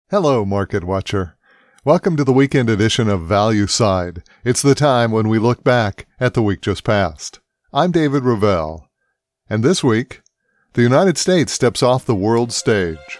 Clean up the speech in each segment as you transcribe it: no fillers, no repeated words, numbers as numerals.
Hello, Market Watcher. Welcome to the weekend edition of Value Side. It's the time when we look back at the week just past. I'm David Ravel, and this week, the United States steps off the world stage.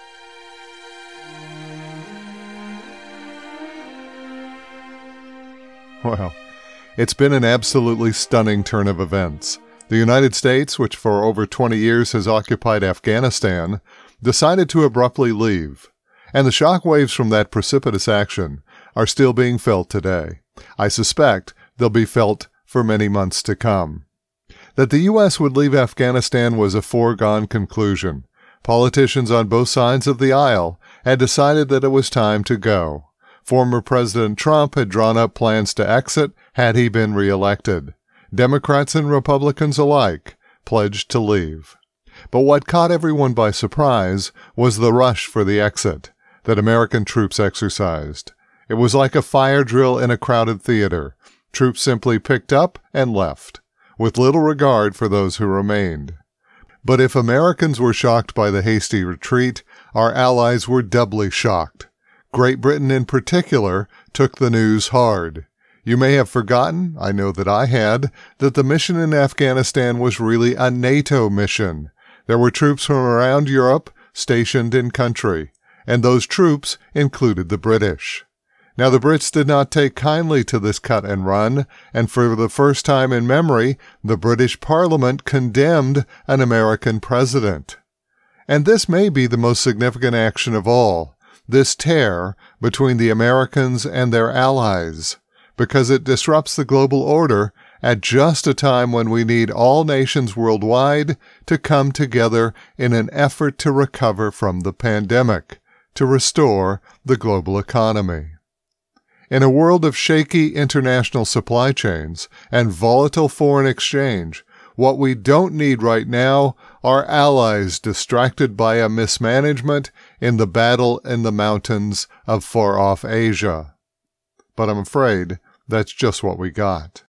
Well, it's been an absolutely stunning turn of events. The United States, which for over 20 years has occupied Afghanistan, decided to abruptly leave. And the shockwaves from that precipitous action are still being felt today. I suspect they'll be felt for many months to come. That the U.S. would leave Afghanistan was a foregone conclusion. Politicians on both sides of the aisle had decided that it was time to go. Former President Trump had drawn up plans to exit had he been reelected. Democrats and Republicans alike pledged to leave. But what caught everyone by surprise was the rush for the exit that American troops exercised. It was like a fire drill in a crowded theater. Troops simply picked up and left, with little regard for those who remained. But if Americans were shocked by the hasty retreat, our allies were doubly shocked. Great Britain in particular took the news hard. You may have forgotten, I know that I had, that the mission in Afghanistan was really a NATO mission. There were troops from around Europe stationed in country, and those troops included the British. Now, the Brits did not take kindly to this cut and run, and for the first time in memory, the British Parliament condemned an American president. And this may be the most significant action of all, this tear between the Americans and their allies, because it disrupts the global order at just a time when we need all nations worldwide to come together in an effort to recover from the pandemic, to restore the global economy. In a world of shaky international supply chains and volatile foreign exchange, what we don't need right now are allies distracted by a mismanagement in the battle in the mountains of far-off Asia. But I'm afraid that's just what we got.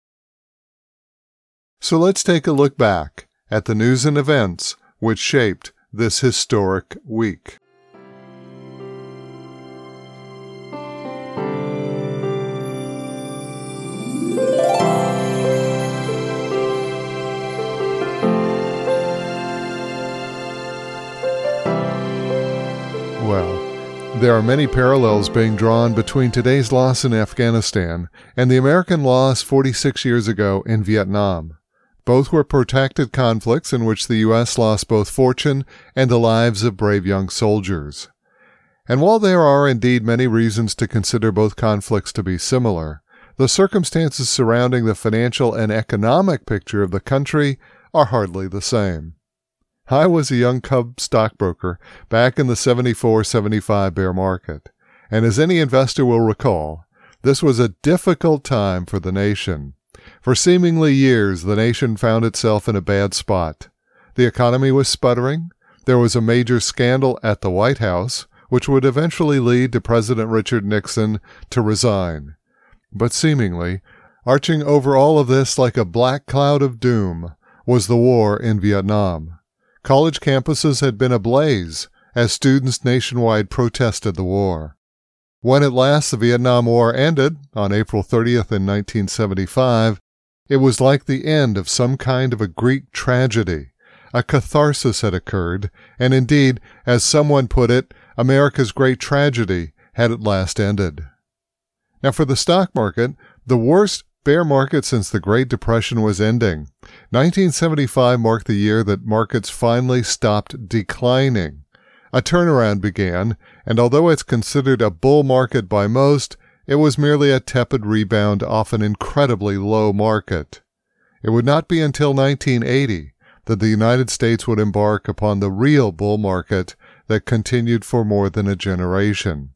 So let's take a look back at the news and events which shaped this historic week. Well, there are many parallels being drawn between today's loss in Afghanistan and the American loss 46 years ago in Vietnam. Both were protracted conflicts in which the U.S. lost both fortune and the lives of brave young soldiers. And while there are indeed many reasons to consider both conflicts to be similar, the circumstances surrounding the financial and economic picture of the country are hardly the same. I was a young cub stockbroker back in the 74-75 bear market, and as any investor will recall, this was a difficult time for the nation. For seemingly years, the nation found itself in a bad spot. The economy was sputtering. There was a major scandal at the White House, which would eventually lead to President Richard Nixon to resign. But seemingly, arching over all of this like a black cloud of doom, was the war in Vietnam. College campuses had been ablaze as students nationwide protested the war. When at last the Vietnam War ended, on April 30th in 1975, it was like the end of some kind of a Greek tragedy. A catharsis had occurred, and indeed, as someone put it, America's great tragedy had at last ended. Now for the stock market, the worst bear market since the Great Depression was ending. 1975 marked the year that markets finally stopped declining. A turnaround began, and although it's considered a bull market by most, it was merely a tepid rebound off an incredibly low market. It would not be until 1980 that the United States would embark upon the real bull market that continued for more than a generation.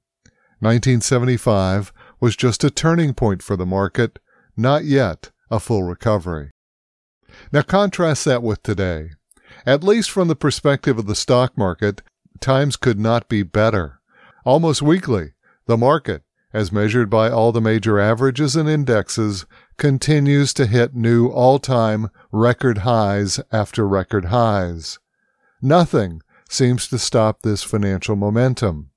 1975 was just a turning point for the market, not yet a full recovery. Now contrast that with today. At least from the perspective of the stock market, times could not be better. Almost weekly, the market, as measured by all the major averages and indexes, continues to hit new all-time record highs after record highs. Nothing seems to stop this financial momentum.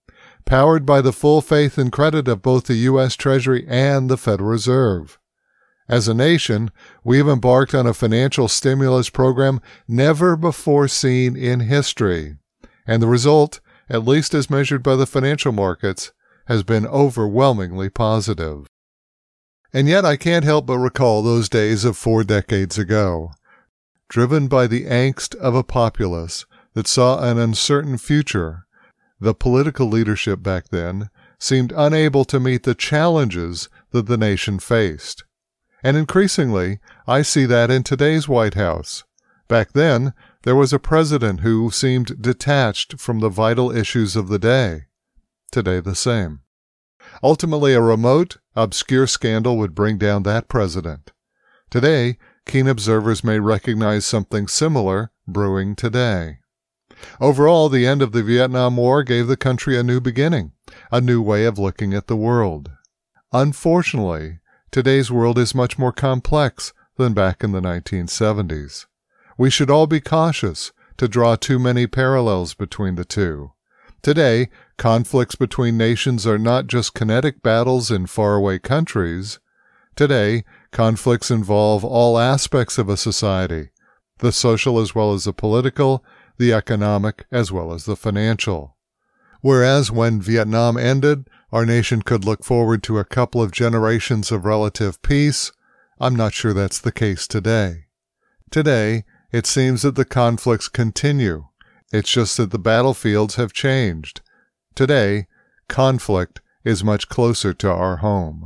powered by the full faith and credit of both the U.S. Treasury and the Federal Reserve. As a nation, we have embarked on a financial stimulus program never before seen in history, and the result, at least as measured by the financial markets, has been overwhelmingly positive. And yet I can't help but recall those days of 4 decades ago, driven by the angst of a populace that saw an uncertain future. The political leadership back then seemed unable to meet the challenges that the nation faced. And increasingly, I see that in today's White House. Back then, there was a president who seemed detached from the vital issues of the day. Today, the same. Ultimately, a remote, obscure scandal would bring down that president. Today, keen observers may recognize something similar brewing today. Overall, the end of the Vietnam War gave the country a new beginning, a new way of looking at the world. Unfortunately, today's world is much more complex than back in the 1970s. We should all be cautious to draw too many parallels between the two. Today, conflicts between nations are not just kinetic battles in faraway countries. Today, conflicts involve all aspects of a society, the social as well as the political, the economic as well as the financial. Whereas when Vietnam ended, our nation could look forward to a couple of generations of relative peace, I'm not sure that's the case today. Today, it seems that the conflicts continue. It's just that the battlefields have changed. Today, conflict is much closer to our home.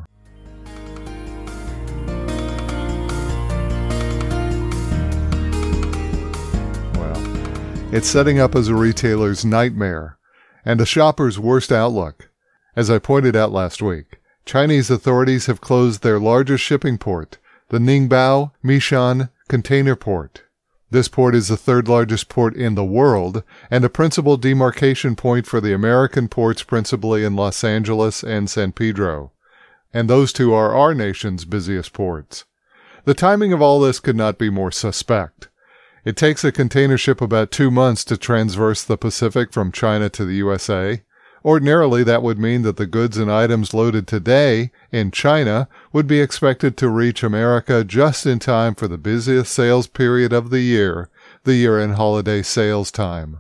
Well, it's setting up as a retailer's nightmare and a shopper's worst outlook. As I pointed out last week, Chinese authorities have closed their largest shipping port, the Ningbo Meishan Container Port. This port is the third largest port in the world and a principal demarcation point for the American ports principally in Los Angeles and San Pedro. And those two are our nation's busiest ports. The timing of all this could not be more suspect. It takes a container ship about 2 months to transverse the Pacific from China to the USA. Ordinarily, that would mean that the goods and items loaded today in China would be expected to reach America just in time for the busiest sales period of the year-end holiday sales time.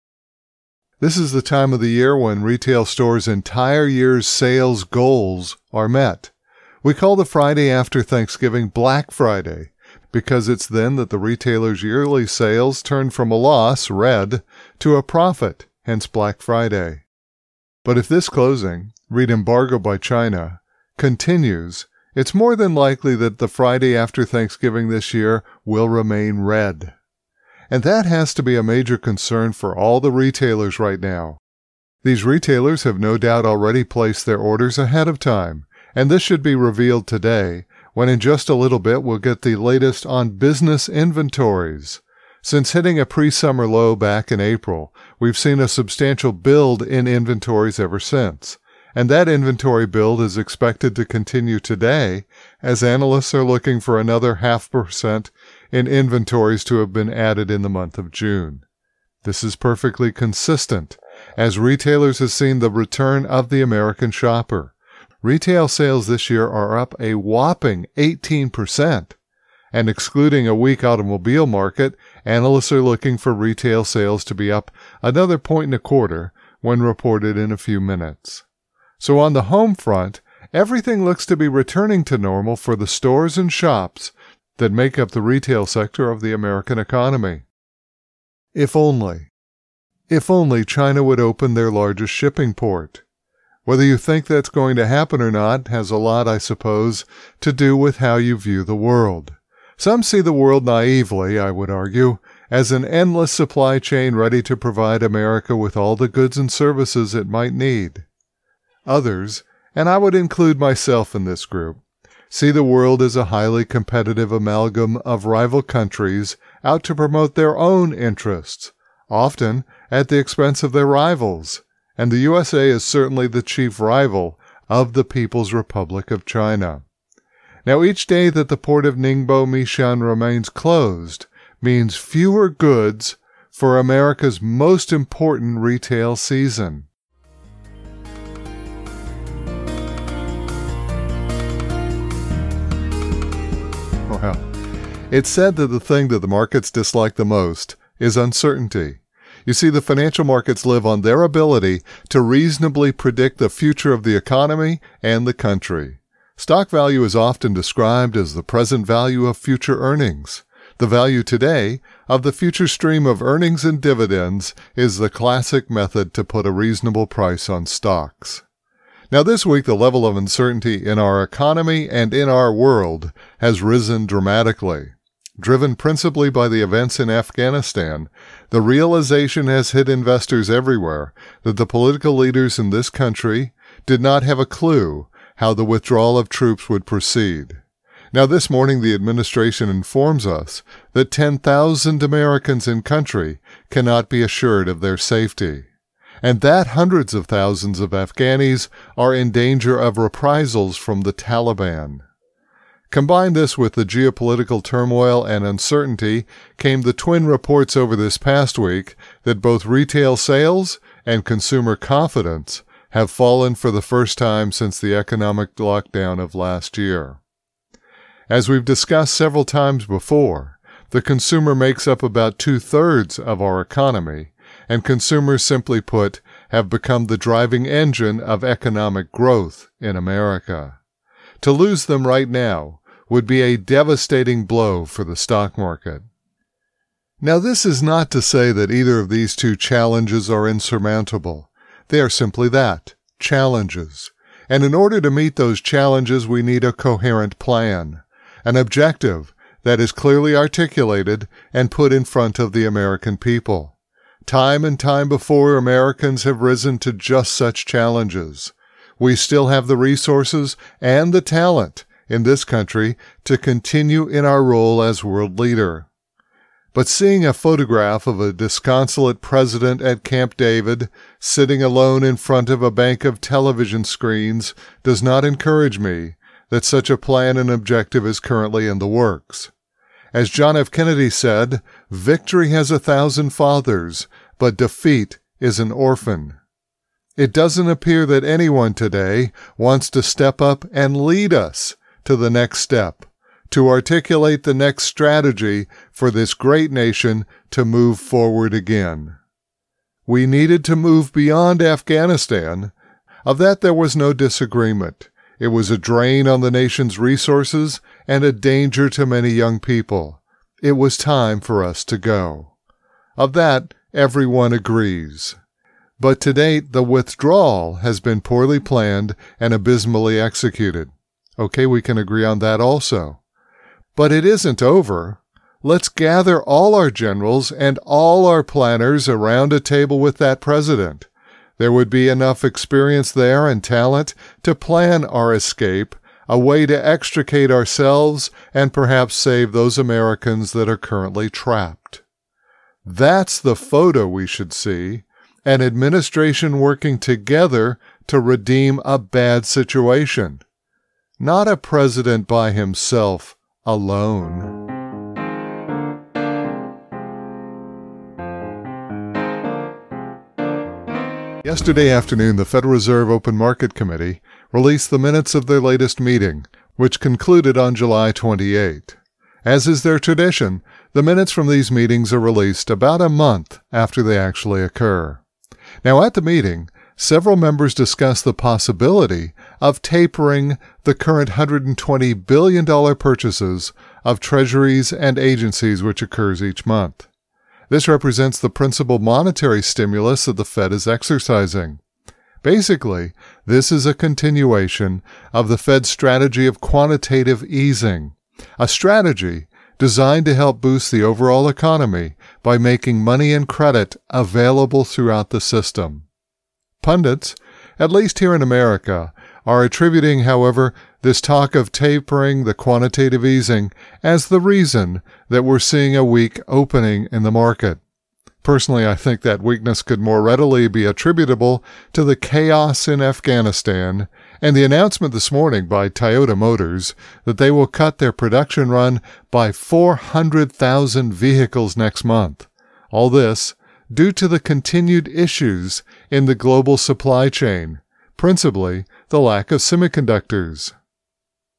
This is the time of the year when retail stores' entire year's sales goals are met. We call the Friday after Thanksgiving Black Friday, because it's then that the retailer's yearly sales turn from a loss, red, to a profit, hence Black Friday. But if this closing, read embargo by China, continues, it's more than likely that the Friday after Thanksgiving this year will remain red. And that has to be a major concern for all the retailers right now. These retailers have no doubt already placed their orders ahead of time, and this should be revealed today, when in just a little bit we'll get the latest on business inventories. Since hitting a pre-summer low back in April, we've seen a substantial build in inventories ever since, and that inventory build is expected to continue today as analysts are looking for another 0.5% in inventories to have been added in the month of June. This is perfectly consistent, as retailers have seen the return of the American shopper. Retail sales this year are up a whopping 18%. And excluding a weak automobile market, analysts are looking for retail sales to be up another 1.25 when reported in a few minutes. So on the home front, everything looks to be returning to normal for the stores and shops that make up the retail sector of the American economy. If only China would open their largest shipping port. Whether you think that's going to happen or not has a lot, I suppose, to do with how you view the world. Some see the world naively, I would argue, as an endless supply chain ready to provide America with all the goods and services it might need. Others, and I would include myself in this group, see the world as a highly competitive amalgam of rival countries out to promote their own interests, often at the expense of their rivals, and the USA is certainly the chief rival of the People's Republic of China. Now, each day that the port of Ningbo Meishan remains closed means fewer goods for America's most important retail season. Well, it's said that the thing that the markets dislike the most is uncertainty. You see, the financial markets live on their ability to reasonably predict the future of the economy and the country. Stock value is often described as the present value of future earnings. The value today of the future stream of earnings and dividends is the classic method to put a reasonable price on stocks. Now, this week, the level of uncertainty in our economy and in our world has risen dramatically. Driven principally by the events in Afghanistan, the realization has hit investors everywhere that the political leaders in this country did not have a clue how the withdrawal of troops would proceed. Now, this morning, the administration informs us that 10,000 Americans in country cannot be assured of their safety, and that hundreds of thousands of Afghanis are in danger of reprisals from the Taliban. Combine this with the geopolitical turmoil and uncertainty came the twin reports over this past week that both retail sales and consumer confidence have fallen for the first time since the economic lockdown of last year. As we've discussed several times before, the consumer makes up about 2/3 of our economy, and consumers, simply put, have become the driving engine of economic growth in America. To lose them right now would be a devastating blow for the stock market. Now, this is not to say that either of these two challenges are insurmountable. They are simply that, challenges. And in order to meet those challenges, we need a coherent plan, an objective that is clearly articulated and put in front of the American people. Time and time before, Americans have risen to just such challenges. We still have the resources and the talent in this country to continue in our role as world leader. But seeing a photograph of a disconsolate president at Camp David sitting alone in front of a bank of television screens does not encourage me that such a plan and objective is currently in the works. As John F. Kennedy said, "Victory has 1,000 fathers, but defeat is an orphan." It doesn't appear that anyone today wants to step up and lead us to the next step, to articulate the next strategy for this great nation to move forward again. We needed to move beyond Afghanistan. Of that there was no disagreement. It was a drain on the nation's resources and a danger to many young people. It was time for us to go. Of that, everyone agrees. But to date, the withdrawal has been poorly planned and abysmally executed. Okay, we can agree on that also. But it isn't over. Let's gather all our generals and all our planners around a table with that president. There would be enough experience there and talent to plan our escape, a way to extricate ourselves and perhaps save those Americans that are currently trapped. That's the photo we should see, an administration working together to redeem a bad situation, not a president by himself alone. Yesterday afternoon, the Federal Reserve Open Market Committee released the minutes of their latest meeting, which concluded on July 28. As is their tradition, the minutes from these meetings are released about a month after they actually occur. Now, at the meeting, several members discussed the possibility of tapering the current $120 billion purchases of treasuries and agencies which occurs each month. This represents the principal monetary stimulus that the Fed is exercising. Basically, this is a continuation of the Fed's strategy of quantitative easing, a strategy designed to help boost the overall economy by making money and credit available throughout the system. Pundits, at least here in America, are attributing, however, this talk of tapering the quantitative easing as the reason that we're seeing a weak opening in the market. Personally, I think that weakness could more readily be attributable to the chaos in Afghanistan and the announcement this morning by Toyota Motors that they will cut their production run by 400,000 vehicles next month. All this due to the continued issues in the global supply chain, principally the lack of semiconductors.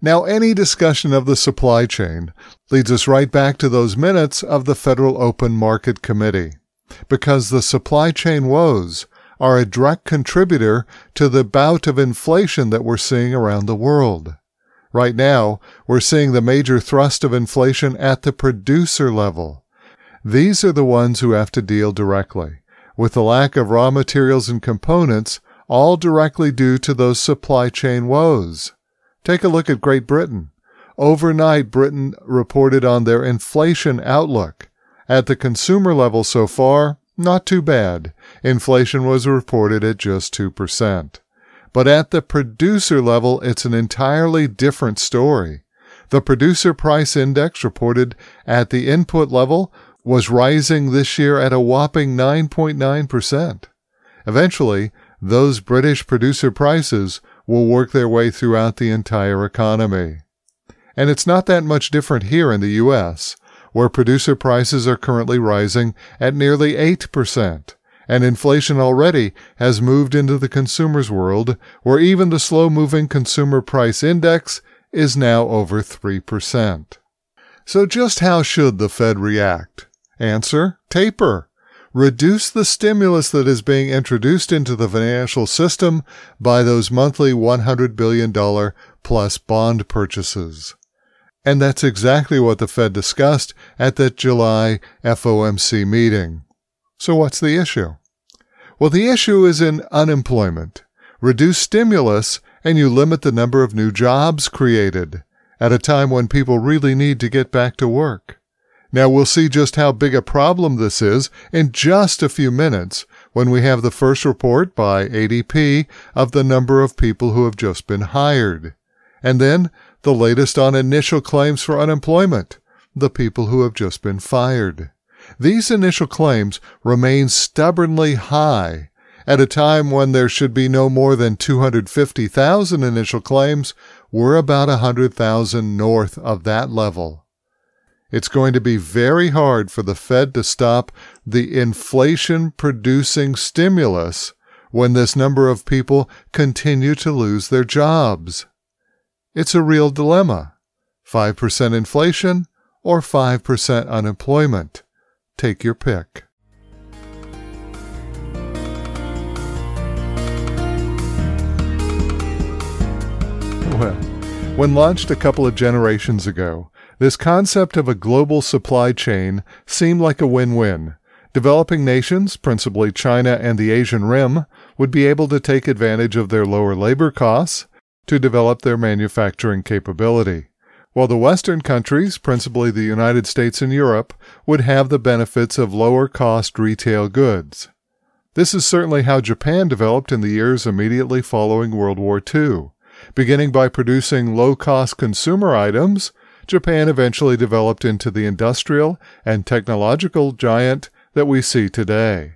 Now, any discussion of the supply chain leads us right back to those minutes of the Federal Open Market Committee, because the supply chain woes are a direct contributor to the bout of inflation that we're seeing around the world. Right now, we're seeing the major thrust of inflation at the producer level. These are the ones who have to deal directly with the lack of raw materials and components, all directly due to those supply chain woes. Take a look at Great Britain. Overnight, Britain reported on their inflation outlook. At the consumer level so far, not too bad. Inflation was reported at just 2%. But at the producer level, it's an entirely different story. The Producer Price Index reported at the input level was rising this year at a whopping 9.9%. Eventually, those British producer prices will work their way throughout the entire economy. And it's not that much different here in the U.S., where producer prices are currently rising at nearly 8%, and inflation already has moved into the consumer's world, where even the slow-moving Consumer Price Index is now over 3%. So just how should the Fed react? Answer: taper. Reduce the stimulus that is being introduced into the financial system by those monthly $100 billion plus bond purchases. And that's exactly what the Fed discussed at that July FOMC meeting. So what's the issue? Well, the issue is in unemployment. Reduce stimulus and you limit the number of new jobs created at a time when people really need to get back to work. Now, we'll see just how big a problem this is in just a few minutes when we have the first report by ADP of the number of people who have just been hired. And then the latest on initial claims for unemployment, the people who have just been fired. These initial claims remain stubbornly high. At a time when there should be no more than 250,000 initial claims, we're about 100,000 north of that level. It's going to be very hard for the Fed to stop the inflation-producing stimulus when this number of people continue to lose their jobs. It's a real dilemma. 5% inflation or 5% unemployment. Take your pick. Well, when launched a couple of generations ago, this concept of a global supply chain seemed like a win-win. Developing nations, principally China and the Asian Rim, would be able to take advantage of their lower labor costs to develop their manufacturing capability, while the Western countries, principally the United States and Europe, would have the benefits of lower-cost retail goods. This is certainly how Japan developed in the years immediately following World War II. Beginning by producing low-cost consumer items, Japan eventually developed into the industrial and technological giant that we see today.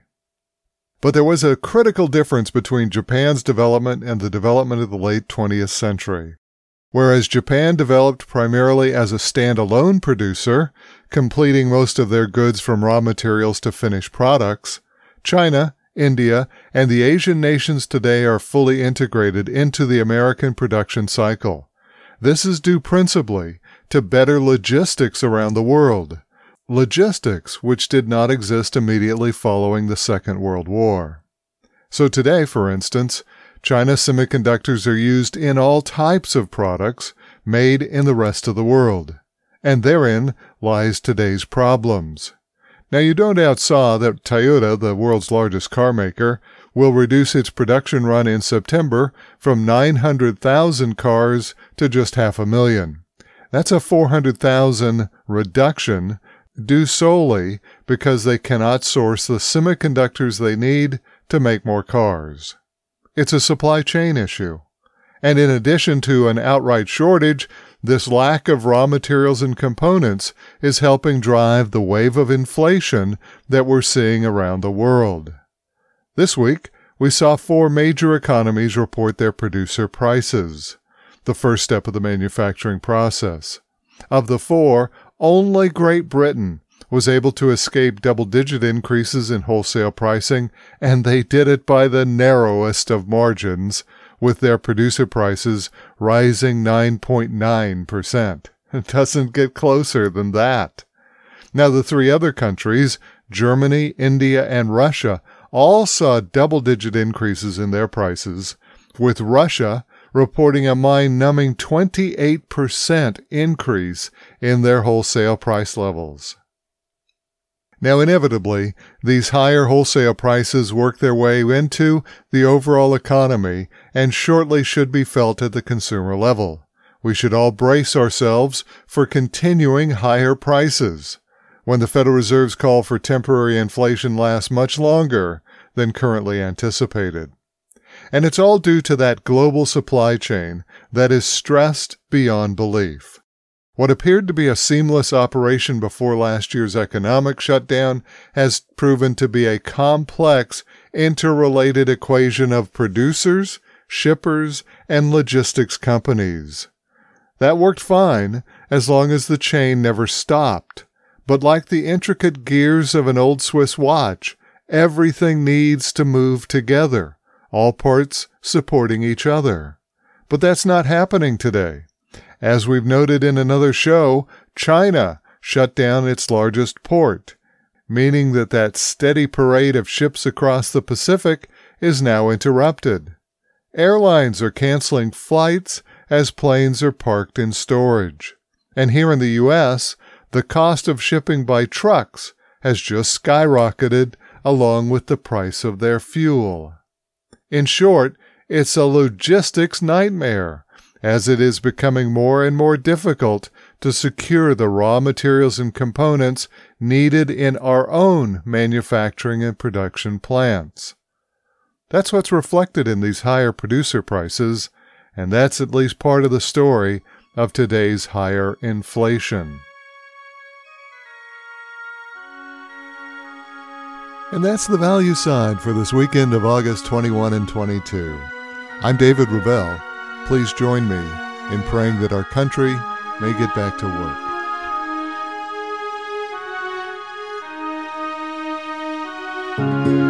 But there was a critical difference between Japan's development and the development of the late 20th century. Whereas Japan developed primarily as a standalone producer, completing most of their goods from raw materials to finished products, China, India, and the Asian nations today are fully integrated into the American production cycle. This is due principally to better logistics around the world, logistics which did not exist immediately following the Second World War. So today, for instance, China's semiconductors are used in all types of products made in the rest of the world, and therein lies today's problems. Now, you no doubt saw that Toyota, the world's largest car maker, will reduce its production run in September from 900,000 cars to just 500,000. That's a 400,000 reduction due solely because they cannot source the semiconductors they need to make more cars. It's a supply chain issue. And in addition to an outright shortage, this lack of raw materials and components is helping drive the wave of inflation that we're seeing around the world. This week, we saw 4 major economies report their producer prices, the first step of the manufacturing process. Of the 4, only Great Britain was able to escape double-digit increases in wholesale pricing, and they did it by the narrowest of margins, with their producer prices rising 9.9%. It doesn't get closer than that. Now, the three other countries, Germany, India, and Russia, all saw double-digit increases in their prices, with Russia reporting a mind-numbing 28% increase in their wholesale price levels. Now, inevitably, these higher wholesale prices work their way into the overall economy and shortly should be felt at the consumer level. We should all brace ourselves for continuing higher prices when the Federal Reserve's call for temporary inflation lasts much longer than currently anticipated. And it's all due to that global supply chain that is stressed beyond belief. What appeared to be a seamless operation before last year's economic shutdown has proven to be a complex, interrelated equation of producers, shippers, and logistics companies. That worked fine as long as the chain never stopped. But like the intricate gears of an old Swiss watch, everything needs to move together, all parts supporting each other. But that's not happening today. As we've noted in another show, China shut down its largest port, meaning that steady parade of ships across the Pacific is now interrupted. Airlines are canceling flights as planes are parked in storage. And here in the U.S., the cost of shipping by trucks has just skyrocketed along with the price of their fuel. In short, it's a logistics nightmare, as it is becoming more and more difficult to secure the raw materials and components needed in our own manufacturing and production plants. That's what's reflected in these higher producer prices, and that's at least part of the story of today's higher inflation. And that's the value side for this weekend of August 21 and 22. I'm David Rubel. Please join me in praying that our country may get back to work.